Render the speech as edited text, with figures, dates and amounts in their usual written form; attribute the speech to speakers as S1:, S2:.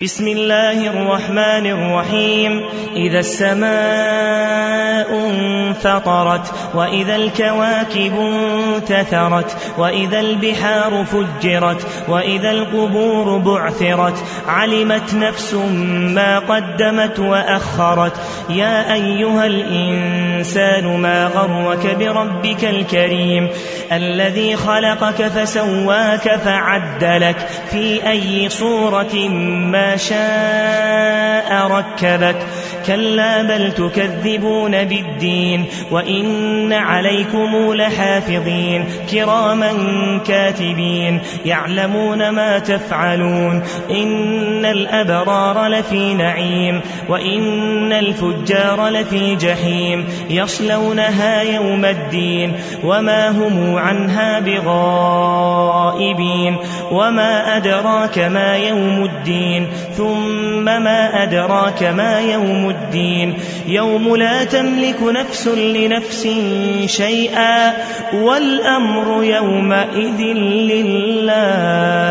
S1: بسم الله الرحمن الرحيم. إذا السماء انفطرت وإذا الكواكب انتثرت وإذا البحار فجرت وإذا القبور بعثرت علمت نفس ما قدمت وأخرت. يا أيها الإنسان ما غرك بربك الكريم الذي خلقك فسواك فعدلك في أي صورة ما شاء ركبك. كلا بل تكذبون بالدين وإن عليكم لحافظين كراما كاتبين يعلمون ما تفعلون. إن الأبرار لفي نعيم وإن الفجار لفي جحيم يصلونها يوم الدين وما هم عنها بغائبين. وما أدراك ما يوم الدين ثم ما أدراك ما يوم الدين يوم لا تملك نفس لنفس شيئا والأمر يومئذ لله.